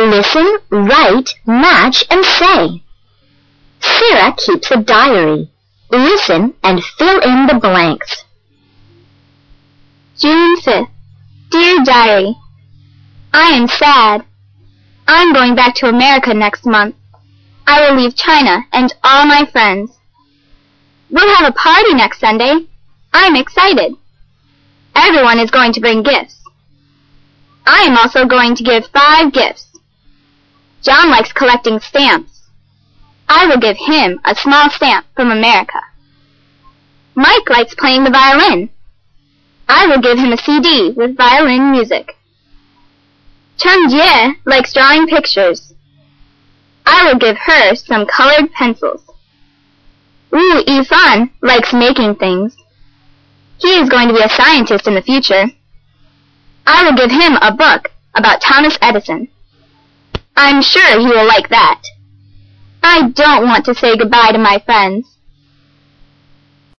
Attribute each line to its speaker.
Speaker 1: Listen, write, match, and say. Sarah keeps a diary. Listen and fill in the blanks.
Speaker 2: June 5th. Dear Diary, I am sad. I'm going back to America next month. I will leave China and all my friends. We'll have a party next Sunday. I'm excited. Everyone is going to bring gifts. I am also going to give 5 gifts. John likes collecting stamps. I will give him a small stamp from America. Mike likes playing the violin. I will give him a CD with violin music. Chun Jie likes drawing pictures. I will give her some colored pencils. Wu Yifan likes making things. He is going to be a scientist in the future. I will give him a book about Thomas Edison. I'm sure he will like that. I don't want to say goodbye to my friends.